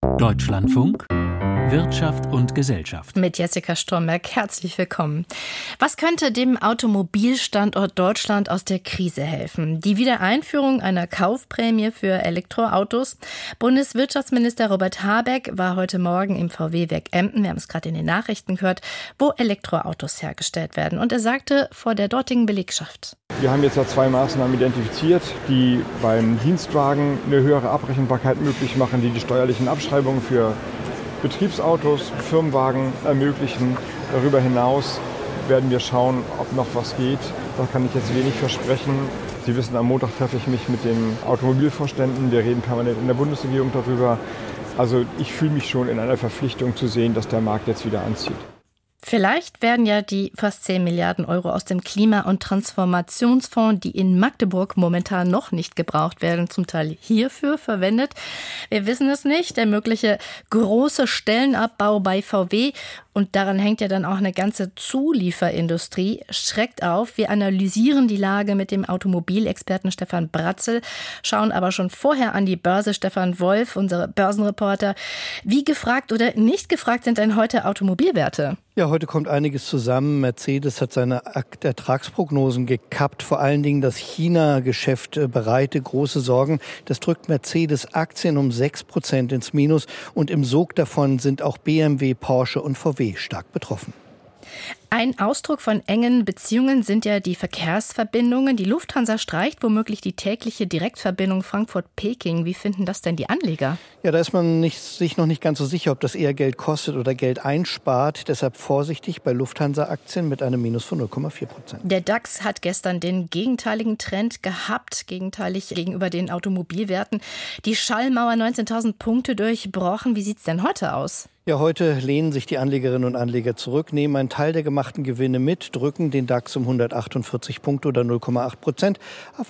Deutschlandfunk Wirtschaft und Gesellschaft. Mit Jessica Stromberg, herzlich willkommen. Was könnte dem Automobilstandort Deutschland aus der Krise helfen? Die Wiedereinführung einer Kaufprämie für Elektroautos. Bundeswirtschaftsminister Robert Habeck war heute Morgen im VW-Werk Emden, wir haben es gerade in den Nachrichten gehört, wo Elektroautos hergestellt werden. Und er sagte vor der dortigen Belegschaft: Wir haben jetzt ja 2 Maßnahmen identifiziert, die beim Dienstwagen eine höhere Abrechenbarkeit möglich machen, die die steuerlichen Abschreibungen für Betriebsautos, Firmenwagen ermöglichen. Darüber hinaus werden wir schauen, ob noch was geht. Da kann ich jetzt wenig versprechen. Sie wissen, am Montag treffe ich mich mit den Automobilvorständen. Wir reden permanent in der Bundesregierung darüber. Also ich fühle mich schon in einer Verpflichtung zu sehen, dass der Markt jetzt wieder anzieht. Vielleicht werden ja die fast 10 Milliarden Euro aus dem Klima- und Transformationsfonds, die in Magdeburg momentan noch nicht gebraucht werden, zum Teil hierfür verwendet. Wir wissen es nicht. Der mögliche große Stellenabbau bei VW, und daran hängt ja dann auch eine ganze Zulieferindustrie, schreckt auf. Wir analysieren die Lage mit dem Automobilexperten Stefan Bratzel, schauen aber schon vorher an die Börse. Stefan Wolf, unser Börsenreporter. Wie gefragt oder nicht gefragt sind denn heute Automobilwerte? Ja, heute kommt einiges zusammen. Mercedes hat seine Ertragsprognosen gekappt. Vor allen Dingen das China-Geschäft bereite große Sorgen. Das drückt Mercedes-Aktien um 6% ins Minus. Und im Sog davon sind auch BMW, Porsche und VW stark betroffen. Ein Ausdruck von engen Beziehungen sind ja die Verkehrsverbindungen. Die Lufthansa streicht womöglich die tägliche Direktverbindung Frankfurt-Peking. Wie finden das denn die Anleger? Ja, da ist man sich noch nicht ganz so sicher, ob das eher Geld kostet oder Geld einspart. Deshalb vorsichtig bei Lufthansa-Aktien mit einem Minus von 0,4%. Der DAX hat gestern den gegenteiligen Trend gehabt, gegenteilig gegenüber den Automobilwerten. Die Schallmauer 19.000 Punkte durchbrochen. Wie sieht es denn heute aus? Ja, heute lehnen sich die Anlegerinnen und Anleger zurück, nehmen einen Teil der gemachten Gewinne mit, drücken den DAX um 148 Punkte oder 0,8% auf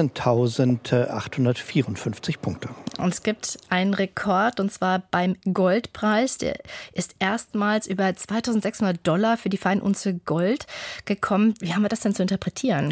18.854 Punkte. Und es gibt einen Rekord, und zwar beim Goldpreis. Der ist erstmals über $2.600 für die Feinunze Gold gekommen. Wie haben wir das denn zu interpretieren?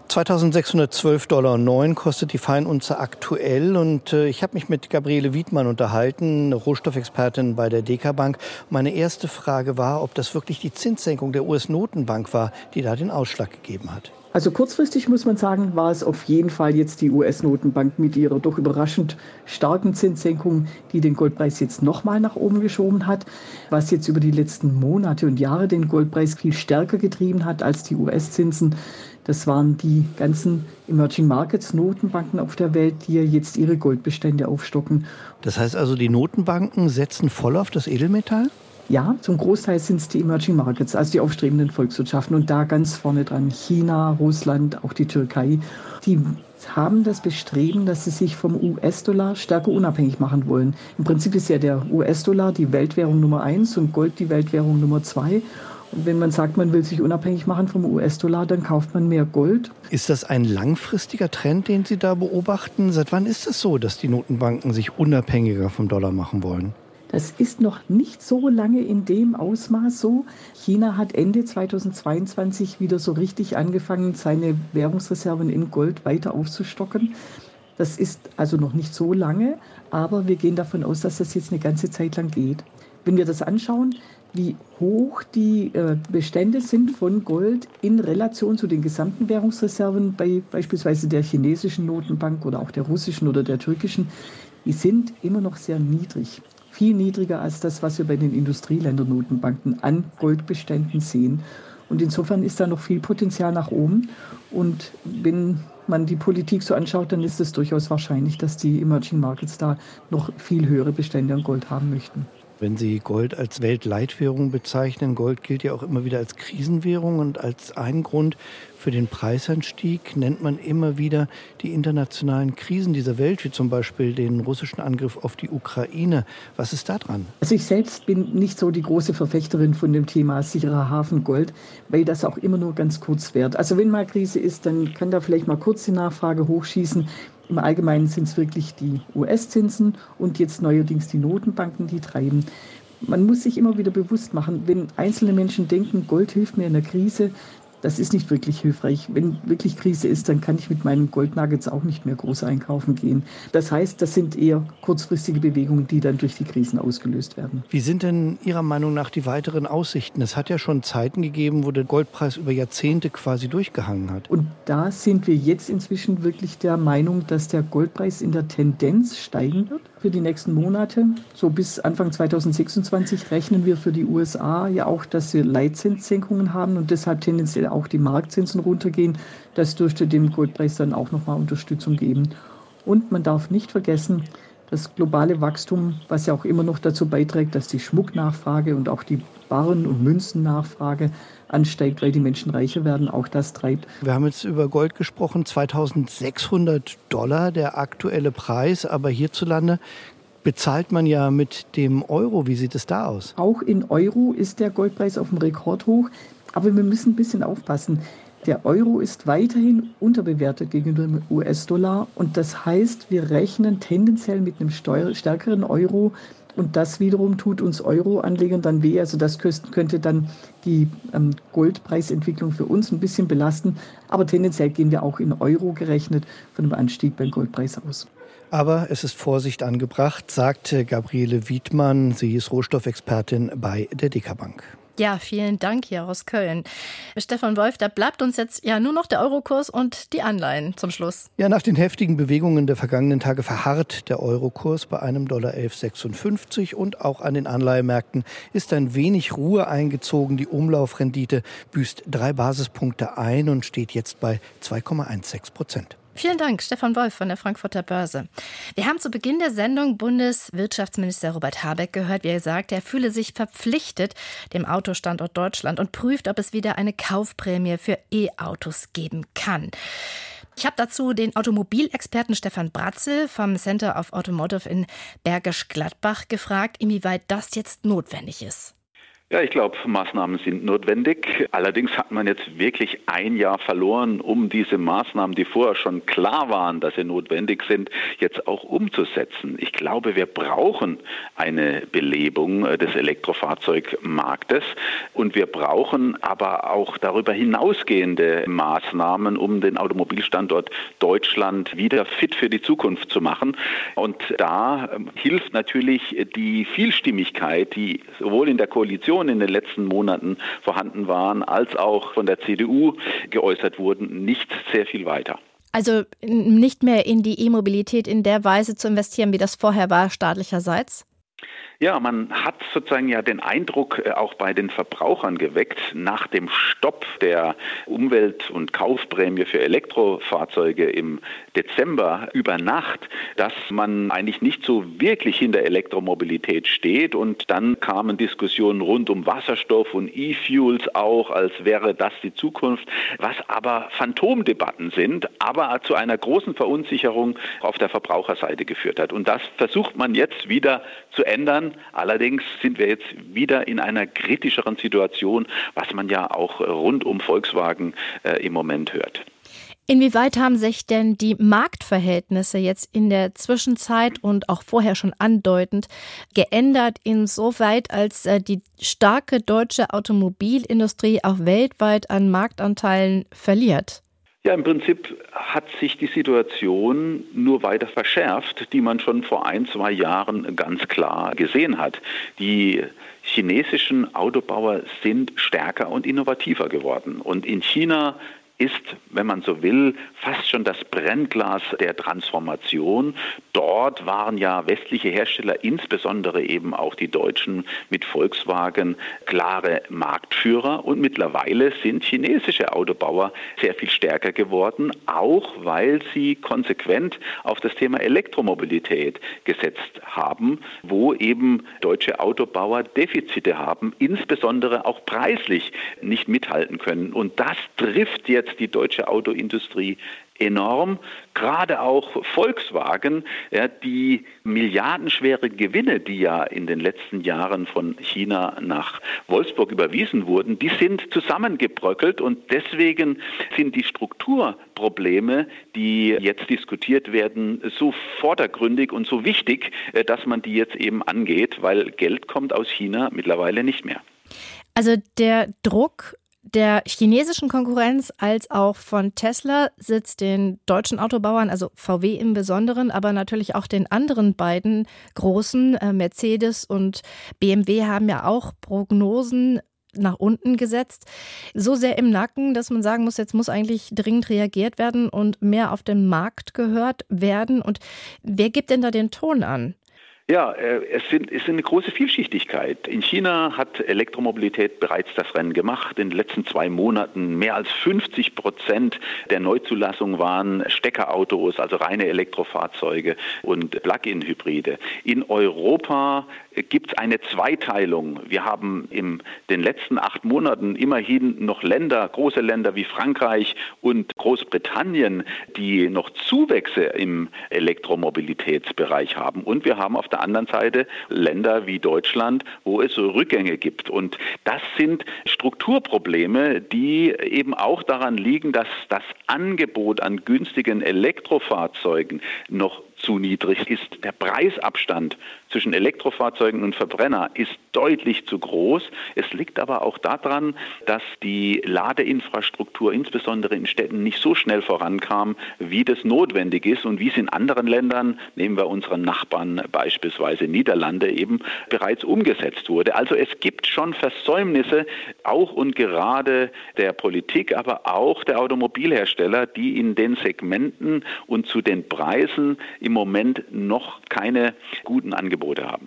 $2.612,09 kostet die Feinunze aktuell. Und ich habe mich mit Gabriele Wiedmann unterhalten, Rohstoffexpertin bei der DK Bank. Meine erste Frage war, ob das wirklich die Zinssenkung der US-Notenbank war, die da den Ausschlag gegeben hat. Also kurzfristig muss man sagen, war es auf jeden Fall jetzt die US-Notenbank mit ihrer doch überraschend starken Zinssenkung, die den Goldpreis jetzt nochmal nach oben geschoben hat, was jetzt über die letzten Monate und Jahre den Goldpreis viel stärker getrieben hat als die US-Zinsen. Das waren die ganzen Emerging Markets Notenbanken auf der Welt, die ja jetzt ihre Goldbestände aufstocken. Das heißt also, die Notenbanken setzen voll auf das Edelmetall? Ja, zum Großteil sind es die Emerging Markets, also die aufstrebenden Volkswirtschaften. Und da ganz vorne dran China, Russland, auch die Türkei. Die haben das Bestreben, dass sie sich vom US-Dollar stärker unabhängig machen wollen. Im Prinzip ist ja der US-Dollar die Weltwährung Nummer 1 und Gold die Weltwährung Nummer 2. Und wenn man sagt, man will sich unabhängig machen vom US-Dollar, dann kauft man mehr Gold. Ist das ein langfristiger Trend, den Sie da beobachten? Seit wann ist das so, dass die Notenbanken sich unabhängiger vom Dollar machen wollen? Das ist noch nicht so lange in dem Ausmaß so. China hat Ende 2022 wieder so richtig angefangen, seine Währungsreserven in Gold weiter aufzustocken. Das ist also noch nicht so lange, aber wir gehen davon aus, dass das jetzt eine ganze Zeit lang geht. Wenn wir das anschauen, wie hoch die Bestände sind von Gold in Relation zu den gesamten Währungsreserven bei beispielsweise der chinesischen Notenbank oder auch der russischen oder der türkischen, die sind immer noch sehr niedrig. Viel niedriger als das, was wir bei den Industrieländer-Notenbanken an Goldbeständen sehen. Und insofern ist da noch viel Potenzial nach oben. Und wenn man die Politik so anschaut, dann ist es durchaus wahrscheinlich, dass die Emerging Markets da noch viel höhere Bestände an Gold haben möchten. Wenn Sie Gold als Weltleitwährung bezeichnen, Gold gilt ja auch immer wieder als Krisenwährung und als ein Grund für den Preisanstieg nennt man immer wieder die internationalen Krisen dieser Welt, wie zum Beispiel den russischen Angriff auf die Ukraine. Was ist da dran? Also ich selbst bin nicht so die große Verfechterin von dem Thema sicherer Hafen Gold, weil das auch immer nur ganz kurz währt. Also wenn mal Krise ist, dann kann da vielleicht mal kurz die Nachfrage hochschießen. Im Allgemeinen sind es wirklich die US-Zinsen und jetzt neuerdings die Notenbanken, die treiben. Man muss sich immer wieder bewusst machen, wenn einzelne Menschen denken, Gold hilft mir in der Krise, Das ist nicht wirklich hilfreich. Wenn wirklich Krise ist, dann kann ich mit meinen Goldnuggets auch nicht mehr groß einkaufen gehen. Das heißt, das sind eher kurzfristige Bewegungen, die dann durch die Krisen ausgelöst werden. Wie sind denn Ihrer Meinung nach die weiteren Aussichten? Es hat ja schon Zeiten gegeben, wo der Goldpreis über Jahrzehnte quasi durchgehangen hat. Und da sind wir jetzt inzwischen wirklich der Meinung, dass der Goldpreis in der Tendenz steigen wird für die nächsten Monate. So bis Anfang 2026 rechnen wir für die USA ja auch, dass wir Leitzinssenkungen haben und deshalb tendenziell auch die Marktzinsen runtergehen. Das dürfte dem Goldpreis dann auch nochmal Unterstützung geben. Und man darf nicht vergessen, das globale Wachstum, was ja auch immer noch dazu beiträgt, dass die Schmucknachfrage und auch die Barren- und Münzennachfrage ansteigt, weil die Menschen reicher werden. Auch das treibt. Wir haben jetzt über Gold gesprochen, $2.600 der aktuelle Preis, aber hierzulande bezahlt man ja mit dem Euro. Wie sieht es da aus? Auch in Euro ist der Goldpreis auf dem Rekordhoch. Aber wir müssen ein bisschen aufpassen. Der Euro ist weiterhin unterbewertet gegenüber dem US-Dollar. Und das heißt, wir rechnen tendenziell mit einem stärkeren Euro. Und das wiederum tut uns Euro-Anlegern dann weh. Also das könnte dann die Goldpreisentwicklung für uns ein bisschen belasten. Aber tendenziell gehen wir auch in Euro gerechnet von einem Anstieg beim Goldpreis aus. Aber es ist Vorsicht angebracht, sagte Gabriele Wiedmann. Sie ist Rohstoffexpertin bei der Deka-Bank. Ja, vielen Dank hier aus Köln. Stefan Wolf, da bleibt uns jetzt ja nur noch der Eurokurs und die Anleihen zum Schluss. Ja, nach den heftigen Bewegungen der vergangenen Tage verharrt der Eurokurs bei einem $11,56 und auch an den Anleihemärkten ist ein wenig Ruhe eingezogen. Die Umlaufrendite büßt 3 Basispunkte ein und steht jetzt bei 2,16%. Vielen Dank, Stefan Wolf von der Frankfurter Börse. Wir haben zu Beginn der Sendung Bundeswirtschaftsminister Robert Habeck gehört, wie er sagt, er fühle sich verpflichtet dem Autostandort Deutschland und prüft, ob es wieder eine Kaufprämie für E-Autos geben kann. Ich habe dazu den Automobilexperten Stefan Bratzel vom Center of Automotive in Bergisch Gladbach gefragt, inwieweit das jetzt notwendig ist. Ja, ich glaube, Maßnahmen sind notwendig. Allerdings hat man jetzt wirklich ein Jahr verloren, um diese Maßnahmen, die vorher schon klar waren, dass sie notwendig sind, jetzt auch umzusetzen. Ich glaube, wir brauchen eine Belebung des Elektrofahrzeugmarktes und wir brauchen aber auch darüber hinausgehende Maßnahmen, um den Automobilstandort Deutschland wieder fit für die Zukunft zu machen. Und da hilft natürlich die Vielstimmigkeit, die sowohl in der Koalition in den letzten Monaten vorhanden waren, als auch von der CDU geäußert wurden, nicht sehr viel weiter. Also nicht mehr in die E-Mobilität in der Weise zu investieren, wie das vorher war, staatlicherseits? Ja, man hat sozusagen ja den Eindruck auch bei den Verbrauchern geweckt, nach dem Stopp der Umwelt- und Kaufprämie für Elektrofahrzeuge im Dezember über Nacht, dass man eigentlich nicht so wirklich hinter Elektromobilität steht. Und dann kamen Diskussionen rund um Wasserstoff und E-Fuels auch, als wäre das die Zukunft, was aber Phantomdebatten sind, aber zu einer großen Verunsicherung auf der Verbraucherseite geführt hat. Und das versucht man jetzt wieder zu ändern. Allerdings sind wir jetzt wieder in einer kritischeren Situation, was man ja auch rund um Volkswagen im Moment hört. Inwieweit haben sich denn die Marktverhältnisse jetzt in der Zwischenzeit und auch vorher schon andeutend geändert, insoweit als die starke deutsche Automobilindustrie auch weltweit an Marktanteilen verliert? Ja, im Prinzip hat sich die Situation nur weiter verschärft, die man schon vor 1-2 Jahren ganz klar gesehen hat. Die chinesischen Autobauer sind stärker und innovativer geworden. Und in China ist, wenn man so will, fast schon das Brennglas der Transformation. Dort waren ja westliche Hersteller, insbesondere eben auch die Deutschen mit Volkswagen, klare Marktführer. Und mittlerweile sind chinesische Autobauer sehr viel stärker geworden, auch weil sie konsequent auf das Thema Elektromobilität gesetzt haben, wo eben deutsche Autobauer Defizite haben, insbesondere auch preislich nicht mithalten können. Und das trifft jetzt die deutsche Autoindustrie enorm, gerade auch Volkswagen, ja, die milliardenschwere Gewinne, die ja in den letzten Jahren von China nach Wolfsburg überwiesen wurden, die sind zusammengebröckelt und deswegen sind die Strukturprobleme, die jetzt diskutiert werden, so vordergründig und so wichtig, dass man die jetzt eben angeht, weil Geld kommt aus China mittlerweile nicht mehr. Also der Druck der chinesischen Konkurrenz als auch von Tesla sitzt den deutschen Autobauern, also VW im Besonderen, aber natürlich auch den anderen beiden großen, Mercedes und BMW, haben ja auch Prognosen nach unten gesetzt. So sehr im Nacken, dass man sagen muss, jetzt muss eigentlich dringend reagiert werden und mehr auf den Markt gehört werden. Und wer gibt denn da den Ton an? Ja, es ist eine große Vielschichtigkeit. In China hat Elektromobilität bereits das Rennen gemacht. In den letzten 2 Monaten mehr als 50% der Neuzulassungen waren Steckerautos, also reine Elektrofahrzeuge und Plug-in-Hybride. In Europa gibt es eine Zweiteilung. Wir haben in den letzten 8 Monaten immerhin noch große Länder wie Frankreich und Großbritannien, die noch Zuwächse im Elektromobilitätsbereich haben. Und wir haben auf der anderen Seite Länder wie Deutschland, wo es Rückgänge gibt. Und das sind Strukturprobleme, die eben auch daran liegen, dass das Angebot an günstigen Elektrofahrzeugen noch zu niedrig ist. Der Preisabstand zwischen Elektrofahrzeugen und Verbrenner ist deutlich zu groß. Es liegt aber auch daran, dass die Ladeinfrastruktur insbesondere in Städten nicht so schnell vorankam, wie das notwendig ist und wie es in anderen Ländern, nehmen wir unseren Nachbarn beispielsweise Niederlande, eben bereits umgesetzt wurde. Also es gibt schon Versäumnisse, auch und gerade der Politik, aber auch der Automobilhersteller, die in den Segmenten und zu den Preisen im Moment noch keine guten Angebote haben.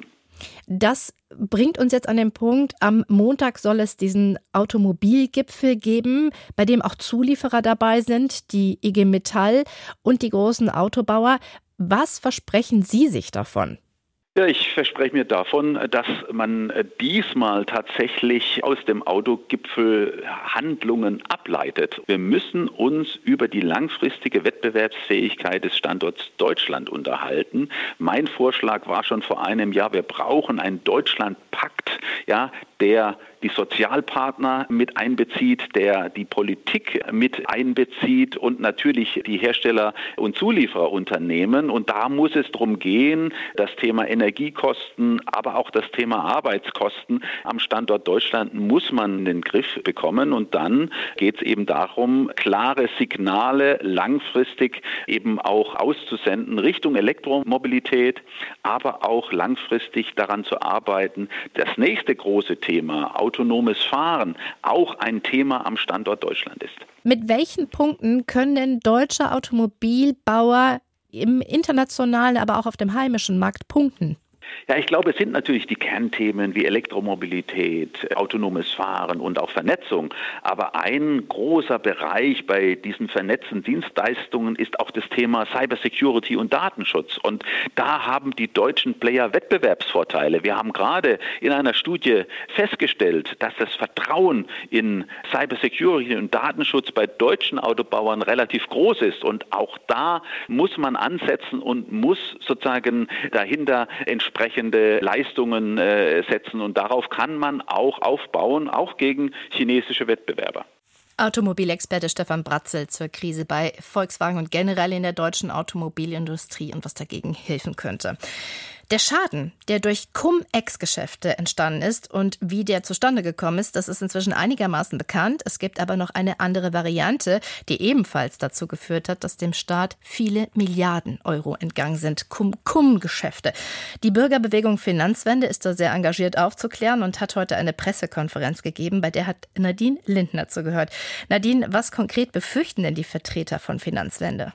Das bringt uns jetzt an den Punkt, am Montag soll es diesen Automobilgipfel geben, bei dem auch Zulieferer dabei sind, die IG Metall und die großen Autobauer. Was versprechen Sie sich davon? Ja, ich verspreche mir davon, dass man diesmal tatsächlich aus dem Autogipfel Handlungen ableitet. Wir müssen uns über die langfristige Wettbewerbsfähigkeit des Standorts Deutschland unterhalten. Mein Vorschlag war schon vor einem Jahr, wir brauchen einen Deutschlandpakt, ja, der die Sozialpartner mit einbezieht, der die Politik mit einbezieht und natürlich die Hersteller- und Zuliefererunternehmen. Und da muss es darum gehen, das Thema Energiekosten, aber auch das Thema Arbeitskosten am Standort Deutschland muss man in den Griff bekommen. Und dann geht es eben darum, klare Signale langfristig eben auch auszusenden Richtung Elektromobilität, aber auch langfristig daran zu arbeiten, das nächste große Thema, autonomes Fahren, auch ein Thema am Standort Deutschland ist. Mit welchen Punkten können denn deutsche Automobilbauer im internationalen, aber auch auf dem heimischen Markt punkten? Ja, ich glaube, es sind natürlich die Kernthemen wie Elektromobilität, autonomes Fahren und auch Vernetzung. Aber ein großer Bereich bei diesen vernetzten Dienstleistungen ist auch das Thema Cybersecurity und Datenschutz. Und da haben die deutschen Player Wettbewerbsvorteile. Wir haben gerade in einer Studie festgestellt, dass das Vertrauen in Cybersecurity und Datenschutz bei deutschen Autobauern relativ groß ist. Und auch da muss man ansetzen und muss sozusagen dahinter entsprechende Leistungen setzen. Und darauf kann man auch aufbauen, auch gegen chinesische Wettbewerber. Automobilexperte Stefan Bratzel zur Krise bei Volkswagen und generell in der deutschen Automobilindustrie und was dagegen helfen könnte. Der Schaden, der durch Cum-Ex-Geschäfte entstanden ist und wie der zustande gekommen ist, das ist inzwischen einigermaßen bekannt. Es gibt aber noch eine andere Variante, die ebenfalls dazu geführt hat, dass dem Staat viele Milliarden Euro entgangen sind. Cum-Geschäfte. Die Bürgerbewegung Finanzwende ist da sehr engagiert aufzuklären und hat heute eine Pressekonferenz gegeben, bei der hat Nadine Lindner zugehört. Nadine, was konkret befürchten denn die Vertreter von Finanzwende?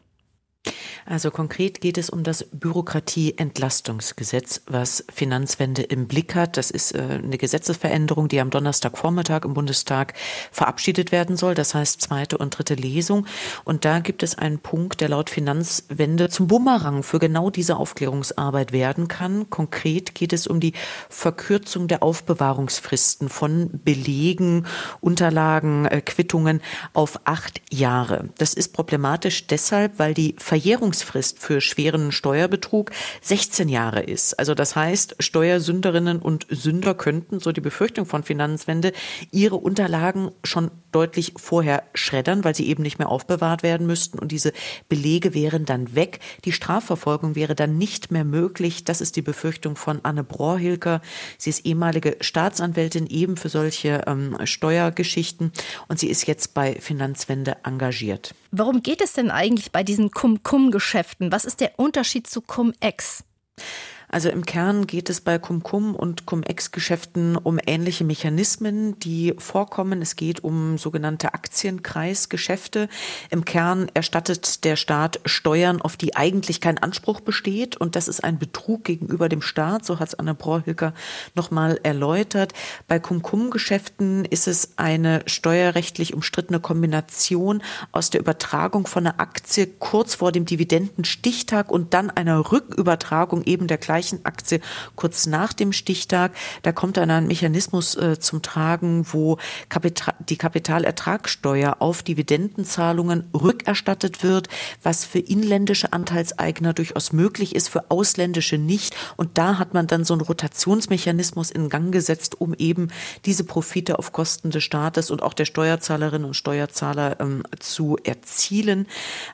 Also konkret geht es um das Bürokratieentlastungsgesetz, was Finanzwende im Blick hat. Das ist eine Gesetzesveränderung, die am Donnerstagvormittag im Bundestag verabschiedet werden soll. Das heißt 2. und 3. Lesung. Und da gibt es einen Punkt, der laut Finanzwende zum Bumerang für genau diese Aufklärungsarbeit werden kann. Konkret geht es um die Verkürzung der Aufbewahrungsfristen von Belegen, Unterlagen, Quittungen auf 8 Jahre. Das ist problematisch deshalb, weil die Verjährungsfrist für schweren Steuerbetrug 16 Jahre ist. Also das heißt, Steuersünderinnen und Sünder könnten, so die Befürchtung von Finanzwende, ihre Unterlagen schon deutlich vorher schreddern, weil sie eben nicht mehr aufbewahrt werden müssten und diese Belege wären dann weg. Die Strafverfolgung wäre dann nicht mehr möglich. Das ist die Befürchtung von Anne Brohilker. Sie ist ehemalige Staatsanwältin eben für solche Steuergeschichten und sie ist jetzt bei Finanzwende engagiert. Warum geht es denn eigentlich bei diesen Cum-Cum-Geschäften? Was ist der Unterschied zu Cum-Ex? Also im Kern geht es bei Cum-Cum und Cum-Ex-Geschäften um ähnliche Mechanismen, die vorkommen. Es geht um sogenannte Aktienkreisgeschäfte. Im Kern erstattet der Staat Steuern, auf die eigentlich kein Anspruch besteht. Und das ist ein Betrug gegenüber dem Staat, so hat es Anne Brohilker nochmal erläutert. Bei Cum-Cum-Geschäften ist es eine steuerrechtlich umstrittene Kombination aus der Übertragung von einer Aktie kurz vor dem Dividendenstichtag und dann einer Rückübertragung eben der gleichen Aktie kurz nach dem Stichtag. Da kommt dann ein Mechanismus zum Tragen, wo die Kapitalertragssteuer auf Dividendenzahlungen rückerstattet wird, was für inländische Anteilseigner durchaus möglich ist, für ausländische nicht. Und da hat man dann so einen Rotationsmechanismus in Gang gesetzt, um eben diese Profite auf Kosten des Staates und auch der Steuerzahlerinnen und Steuerzahler zu erzielen.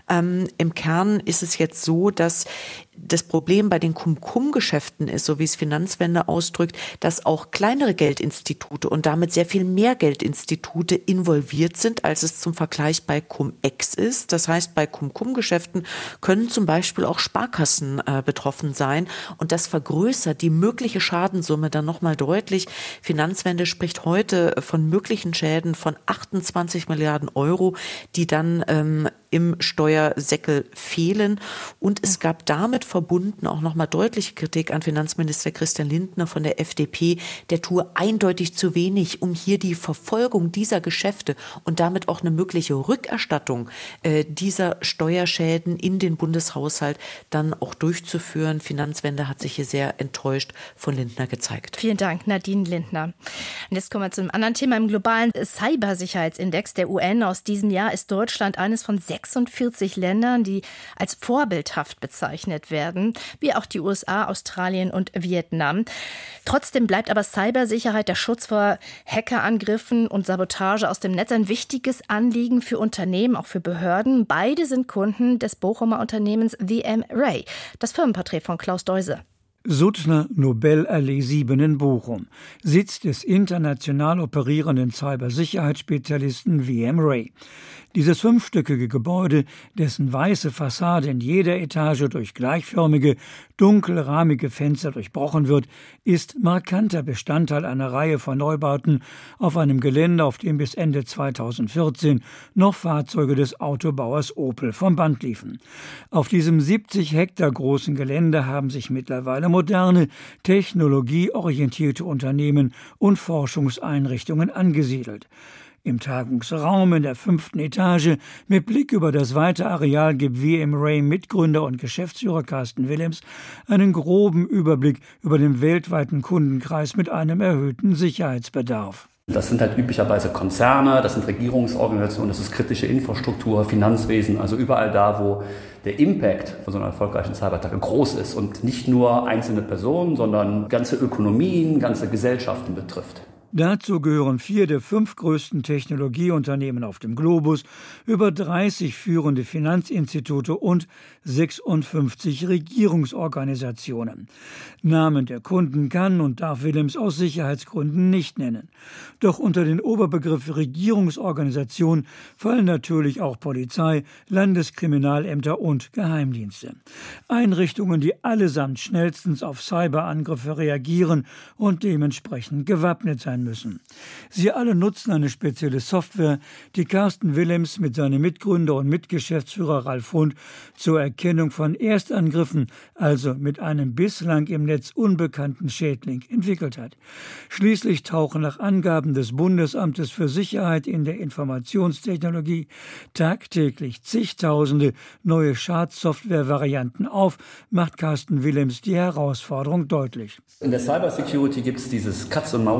Im Kern ist es jetzt so, dass das Problem bei den Cum-Cum-Geschäften ist, so wie es Finanzwende ausdrückt, dass auch kleinere Geldinstitute und damit sehr viel mehr Geldinstitute involviert sind, als es zum Vergleich bei Cum-Ex ist. Das heißt, bei Cum-Cum-Geschäften können zum Beispiel auch Sparkassen betroffen sein und das vergrößert die mögliche Schadenssumme dann nochmal deutlich. Finanzwende spricht heute von möglichen Schäden von 28 Milliarden Euro, die dann im Steuersäckel fehlen. Und es gab damit verbunden auch nochmal deutliche Kritik an Finanzminister Christian Lindner von der FDP. Der tue eindeutig zu wenig, um hier die Verfolgung dieser Geschäfte und damit auch eine mögliche Rückerstattung dieser Steuerschäden in den Bundeshaushalt dann auch durchzuführen. Finanzwende hat sich hier sehr enttäuscht von Lindner gezeigt. Vielen Dank, Nadine Lindner. Und jetzt kommen wir zu einem anderen Thema. Im globalen Cybersicherheitsindex der UN aus diesem Jahr ist Deutschland eines von 46 Ländern, die als vorbildhaft bezeichnet werden, wie auch die USA, Australien und Vietnam. Trotzdem bleibt aber Cybersicherheit, der Schutz vor Hackerangriffen und Sabotage aus dem Netz ein wichtiges Anliegen für Unternehmen, auch für Behörden. Beide sind Kunden des Bochumer Unternehmens VMware. Das Firmenporträt von Klaus Deuse. Suttner Nobelallee 7 in Bochum, Sitz des international operierenden Cybersicherheitsspezialisten VMware. Dieses fünfstöckige Gebäude, dessen weiße Fassade in jeder Etage durch gleichförmige, dunkelrahmige Fenster durchbrochen wird, ist markanter Bestandteil einer Reihe von Neubauten auf einem Gelände, auf dem bis Ende 2014 noch Fahrzeuge des Autobauers Opel vom Band liefen. Auf diesem 70 Hektar großen Gelände haben sich mittlerweile moderne, technologieorientierte Unternehmen und Forschungseinrichtungen angesiedelt. Im Tagungsraum in der 5. Etage mit Blick über das weite Areal gibt VMware-Mitgründer und Geschäftsführer Carsten Willems einen groben Überblick über den weltweiten Kundenkreis mit einem erhöhten Sicherheitsbedarf. Das sind halt üblicherweise Konzerne, das sind Regierungsorganisationen, das ist kritische Infrastruktur, Finanzwesen, also überall da, wo der Impact von so einer erfolgreichen Cyberattacke groß ist und nicht nur einzelne Personen, sondern ganze Ökonomien, ganze Gesellschaften betrifft. Dazu gehören 4 der 5 größten Technologieunternehmen auf dem Globus, über 30 führende Finanzinstitute und 56 Regierungsorganisationen. Namen der Kunden kann und darf Willems aus Sicherheitsgründen nicht nennen. Doch unter den Oberbegriff Regierungsorganisation fallen natürlich auch Polizei, Landeskriminalämter und Geheimdienste. Einrichtungen, die allesamt schnellstens auf Cyberangriffe reagieren und dementsprechend gewappnet sein müssen. Sie alle nutzen eine spezielle Software, die Carsten Willems mit seinem Mitgründer und Mitgeschäftsführer Ralf Hund zur Erkennung von Erstangriffen, also mit einem bislang im Netz unbekannten Schädling, entwickelt hat. Schließlich tauchen nach Angaben des Bundesamtes für Sicherheit in der Informationstechnologie tagtäglich zigtausende neue Schadsoftware-Varianten auf, macht Carsten Willems die Herausforderung deutlich. In der Cybersecurity gibt es dieses Katz-und-Maus-Spiel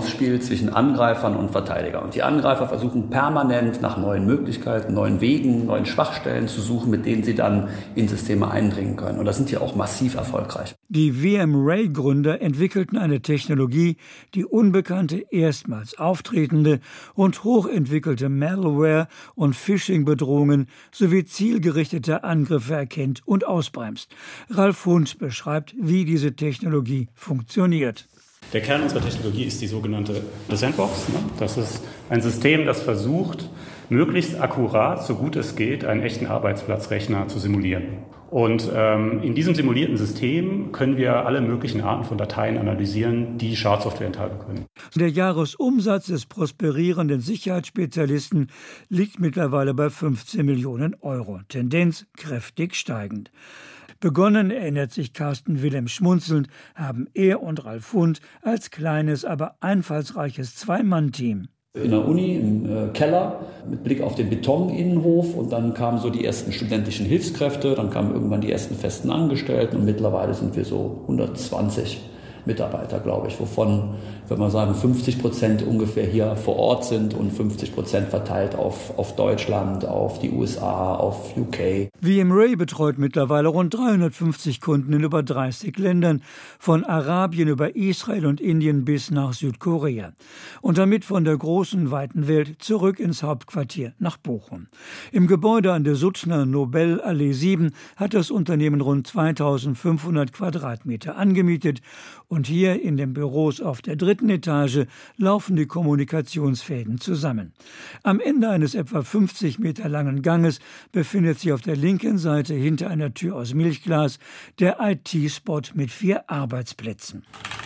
zwischen Angreifern und Verteidigern. Und die Angreifer versuchen permanent nach neuen Möglichkeiten, neuen Wegen, neuen Schwachstellen zu suchen, mit denen sie dann in Systeme eindringen können. Und das sind ja auch massiv erfolgreich. Die VMware-Gründer entwickelten eine Technologie, die unbekannte, erstmals auftretende und hochentwickelte Malware und Phishing-Bedrohungen sowie zielgerichtete Angriffe erkennt und ausbremst. Ralf Hund beschreibt, wie diese Technologie funktioniert. Der Kern unserer Technologie ist die sogenannte Sandbox. Das ist ein System, das versucht, möglichst akkurat, so gut es geht, einen echten Arbeitsplatzrechner zu simulieren. Und in diesem simulierten System können wir alle möglichen Arten von Dateien analysieren, die Schadsoftware enthalten können. Der Jahresumsatz des prosperierenden Sicherheitsspezialisten liegt mittlerweile bei 15 Millionen Euro. Tendenz kräftig steigend. Begonnen, erinnert sich Carsten Wilhelm schmunzelnd, haben er und Ralf Hund als kleines, aber einfallsreiches Zwei-Mann-Team. In der Uni, im Keller, mit Blick auf den Betoninnenhof, und dann kamen so die ersten studentischen Hilfskräfte, dann kamen irgendwann die ersten festen Angestellten und mittlerweile sind wir so 120 Mitarbeiter, glaube ich, wovon, würde man sagen, 50% ungefähr hier vor Ort sind und 50% verteilt auf Deutschland, auf die USA, auf UK. VMware betreut mittlerweile rund 350 Kunden in über 30 Ländern, von Arabien über Israel und Indien bis nach Südkorea. Und damit von der großen, weiten Welt zurück ins Hauptquartier nach Bochum. Im Gebäude an der Suttner Nobelallee 7 hat das Unternehmen rund 2500 Quadratmeter angemietet. Und hier in den Büros auf der 3. Etage laufen die Kommunikationsfäden zusammen. Am Ende eines etwa 50 Meter langen Ganges befindet sich auf der linken Seite hinter einer Tür aus Milchglas der IT-Spot mit 4 Arbeitsplätzen.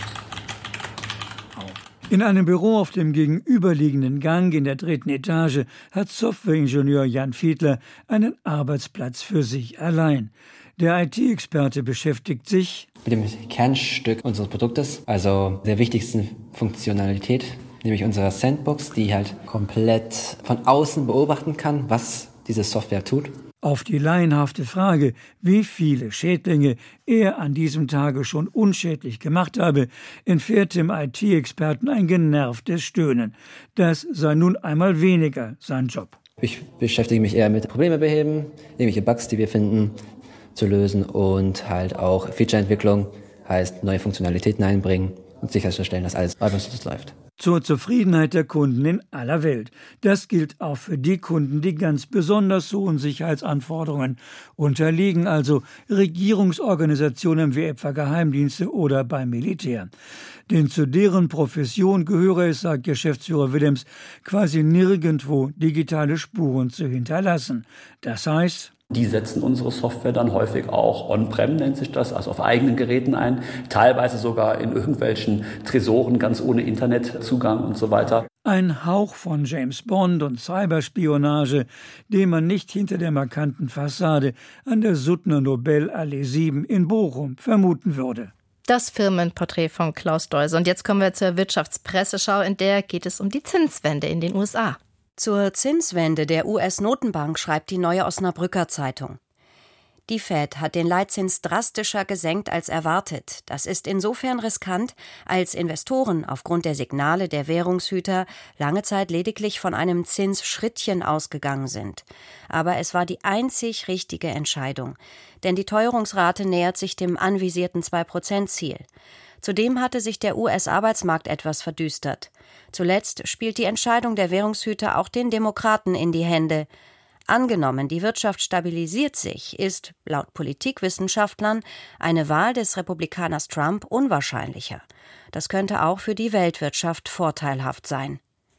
In einem Büro auf dem gegenüberliegenden Gang in der 3. Etage hat Softwareingenieur Jan Fiedler einen Arbeitsplatz für sich allein. Der IT-Experte beschäftigt sich mit dem Kernstück unseres Produktes, also der wichtigsten Funktionalität, nämlich unserer Sandbox, die halt komplett von außen beobachten kann, was diese Software tut. Auf die laienhafte Frage, wie viele Schädlinge er an diesem Tage schon unschädlich gemacht habe, entfährt dem IT-Experten ein genervtes Stöhnen. Das sei nun einmal weniger sein Job. Ich beschäftige mich eher mit Probleme beheben, irgendwelche Bugs, die wir finden, zu lösen und halt auch Feature-Entwicklung, heißt neue Funktionalitäten einbringen und sicherzustellen, dass alles reibungslos läuft. Zur Zufriedenheit der Kunden in aller Welt. Das gilt auch für die Kunden, die ganz besonders hohen Sicherheitsanforderungen unterliegen, also Regierungsorganisationen wie etwa Geheimdienste oder beim Militär. Denn zu deren Profession gehöre es, sagt Geschäftsführer Willems, quasi nirgendwo digitale Spuren zu hinterlassen. Das heißt, die setzen unsere Software dann häufig auch on-prem, nennt sich das, also auf eigenen Geräten ein, teilweise sogar in irgendwelchen Tresoren, ganz ohne Internetzugang und so weiter. Ein Hauch von James Bond und Cyberspionage, den man nicht hinter der markanten Fassade an der Suttner Nobelallee 7 in Bochum vermuten würde. Das Firmenporträt von Klaus Deuser. Und jetzt kommen wir zur Wirtschaftspresseschau, in der geht es um die Zinswende in den USA. Zur Zinswende der US-Notenbank schreibt die Neue Osnabrücker Zeitung. Die Fed hat den Leitzins drastischer gesenkt als erwartet. Das ist insofern riskant, als Investoren aufgrund der Signale der Währungshüter lange Zeit lediglich von einem Zinsschrittchen ausgegangen sind. Aber es war die einzig richtige Entscheidung, denn die Teuerungsrate nähert sich dem anvisierten 2%-Ziel. Zudem hatte sich der US-Arbeitsmarkt etwas verdüstert. Zuletzt spielt die Entscheidung der Währungshüter auch den Demokraten in die Hände. Angenommen, die Wirtschaft stabilisiert sich, ist, laut Politikwissenschaftlern, eine Wahl des Republikaners Trump unwahrscheinlicher. Das könnte auch für die Weltwirtschaft vorteilhaft sein.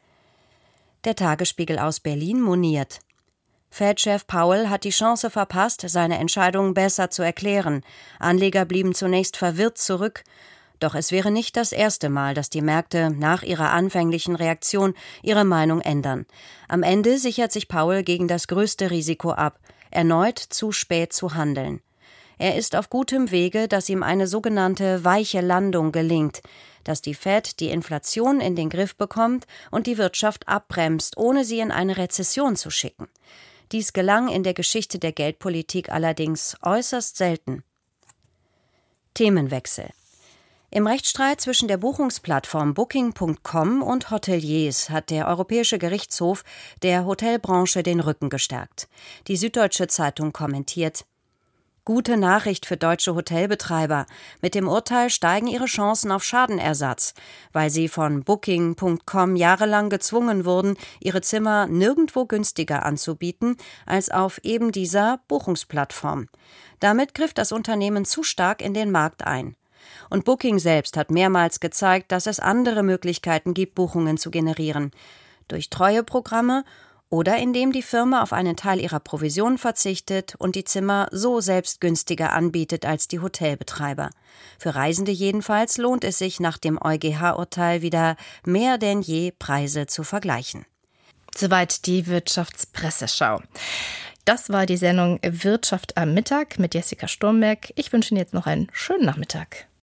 Der Tagesspiegel aus Berlin moniert: Fed-Chef Powell hat die Chance verpasst, seine Entscheidung besser zu erklären. Anleger blieben zunächst verwirrt zurück. Doch es wäre nicht das erste Mal, dass die Märkte nach ihrer anfänglichen Reaktion ihre Meinung ändern. Am Ende sichert sich Powell gegen das größte Risiko ab, erneut zu spät zu handeln. Er ist auf gutem Wege, dass ihm eine sogenannte weiche Landung gelingt, dass die Fed die Inflation in den Griff bekommt und die Wirtschaft abbremst, ohne sie in eine Rezession zu schicken. Dies gelang in der Geschichte der Geldpolitik allerdings äußerst selten. Themenwechsel. Im Rechtsstreit zwischen der Buchungsplattform Booking.com und Hoteliers hat der Europäische Gerichtshof der Hotelbranche den Rücken gestärkt. Die Süddeutsche Zeitung kommentiert: Gute Nachricht für deutsche Hotelbetreiber. Mit dem Urteil steigen ihre Chancen auf Schadenersatz, weil sie von Booking.com jahrelang gezwungen wurden, ihre Zimmer nirgendwo günstiger anzubieten als auf eben dieser Buchungsplattform. Damit griff das Unternehmen zu stark in den Markt ein. Und Booking selbst hat mehrmals gezeigt, dass es andere Möglichkeiten gibt, Buchungen zu generieren. Durch Treueprogramme oder indem die Firma auf einen Teil ihrer Provision verzichtet und die Zimmer so selbst günstiger anbietet als die Hotelbetreiber. Für Reisende jedenfalls lohnt es sich nach dem EuGH-Urteil wieder mehr denn je, Preise zu vergleichen. Soweit die Wirtschaftspresseschau. Das war die Sendung Wirtschaft am Mittag mit Jessica Sturmberg. Ich wünsche Ihnen jetzt noch einen schönen Nachmittag.